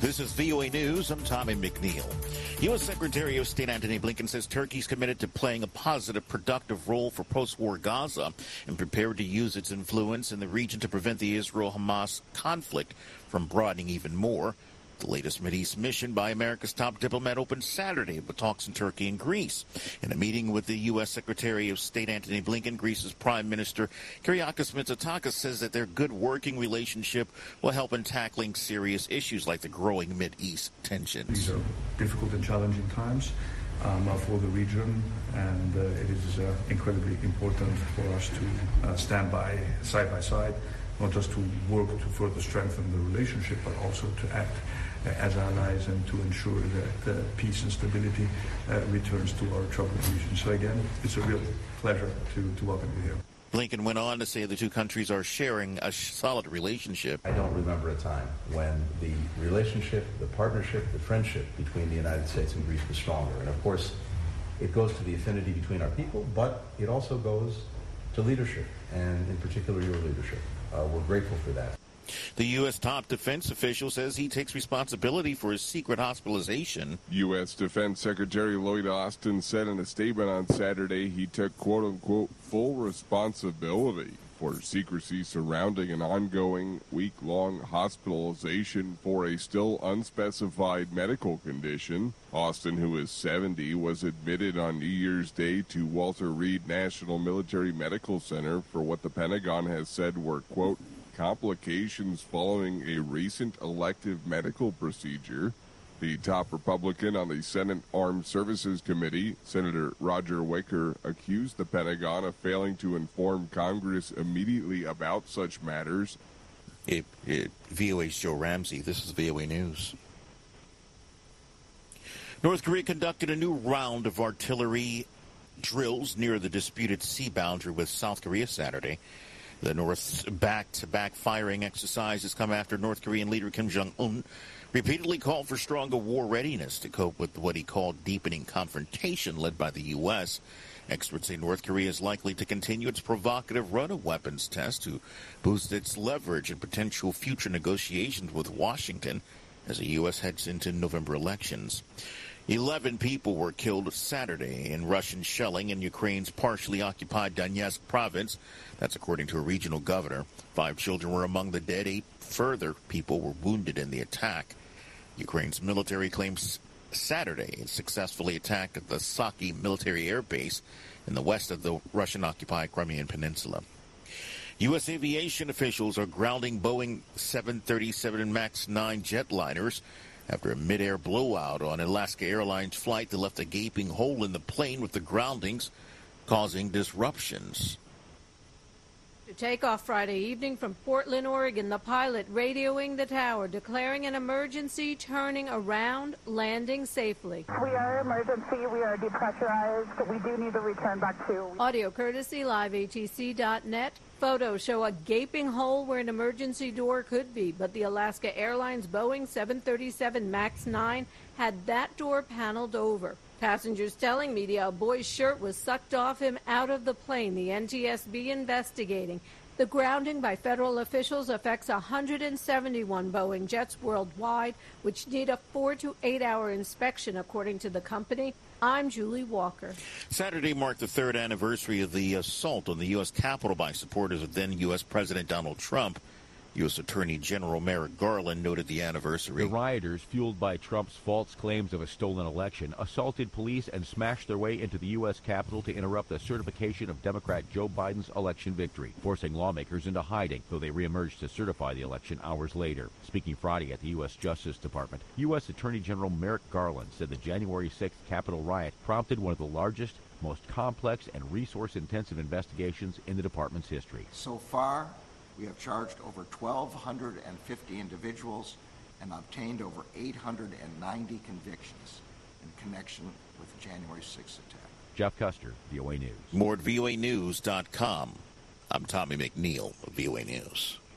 This is VOA News. I'm Tommy McNeil. U.S. Secretary of State Antony Blinken says Turkey's committed to playing a positive, productive role for post-war Gaza and prepared to use its influence in the region to prevent the Israel-Hamas conflict from broadening even more. The latest Mideast mission by America's top diplomat opened Saturday with talks in Turkey and Greece. In a meeting with the U.S. Secretary of State Antony Blinken, Greece's Prime Minister Kyriakos Mitsotakis says that their good working relationship will help in tackling serious issues like the growing Mideast tensions. These are difficult and challenging times for the region, and it is incredibly important for us to stand by side, not just to work to further strengthen the relationship, but also to act as allies and to ensure that peace and stability returns to our troubled region. So again, it's a real pleasure to welcome you here. Blinken went on to say the two countries are sharing a solid relationship. I don't remember a time when the relationship, the partnership, the friendship between the United States and Greece was stronger. And of course, it goes to the affinity between our people, but it also goes to leadership, and in particular your leadership. We're grateful for that. The U.S. top defense official says he takes responsibility for his secret hospitalization. U.S. Defense Secretary Lloyd Austin said in a statement on Saturday he took, quote-unquote, full responsibility for secrecy surrounding an ongoing week-long hospitalization for a still unspecified medical condition. Austin, who is 70, was admitted on New Year's Day to Walter Reed National Military Medical Center for what the Pentagon has said were, quote, complications following a recent elective medical procedure. The top Republican on the Senate Armed Services Committee, Senator Roger Wicker, accused the Pentagon of failing to inform Congress immediately about such matters. VOA's Joe Ramsey. This is VOA News. North Korea conducted a new round of artillery drills near the disputed sea boundary with South Korea Saturday. The North's back-to-back firing exercises come after North Korean leader Kim Jong-un repeatedly called for stronger war readiness to cope with what he called deepening confrontation led by the U.S. Experts say North Korea is likely to continue its provocative run of weapons tests to boost its leverage in potential future negotiations with Washington as the U.S. heads into November elections. 11 people were killed Saturday in Russian shelling in Ukraine's partially occupied Donetsk province. That's according to a regional governor. 5 children were among the dead. 8 further people were wounded in the attack. Ukraine's military claims Saturday it successfully attacked the Saki military air base in the west of the Russian-occupied Crimean Peninsula. U.S. aviation officials are grounding Boeing 737 MAX 9 jetliners after a mid-air blowout on Alaska Airlines flight that left a gaping hole in the plane with the groundings causing disruptions. To take off Friday evening from Portland, Oregon, the pilot radioing the tower, declaring an emergency, turning around, landing safely. We are emergency. We are depressurized. We do need to return back to. Audio courtesy liveatc.net. Photos show a gaping hole where an emergency door could be, but the Alaska Airlines Boeing 737 MAX 9 had that door paneled over. Passengers telling media a boy's shirt was sucked off him out of the plane. The NTSB investigating. The grounding by federal officials affects 171 Boeing jets worldwide, which need a 4 to 8 hour inspection, according to the company. I'm Julie Walker. Saturday marked the 3rd anniversary of the assault on the U.S. Capitol by supporters of then U.S. President Donald Trump. U.S. Attorney General Merrick Garland noted the anniversary. The rioters, fueled by Trump's false claims of a stolen election, assaulted police and smashed their way into the U.S. Capitol to interrupt the certification of Democrat Joe Biden's election victory, forcing lawmakers into hiding, though they reemerged to certify the election hours later. Speaking Friday at the U.S. Justice Department, U.S. Attorney General Merrick Garland said the January 6th Capitol riot prompted one of the largest, most complex, and resource-intensive investigations in the department's history. So far, we have charged over 1,250 individuals and obtained over 890 convictions in connection with the January 6th attack. Jeff Custer, VOA News. More at voanews.com. I'm Tommy McNeil of VOA News.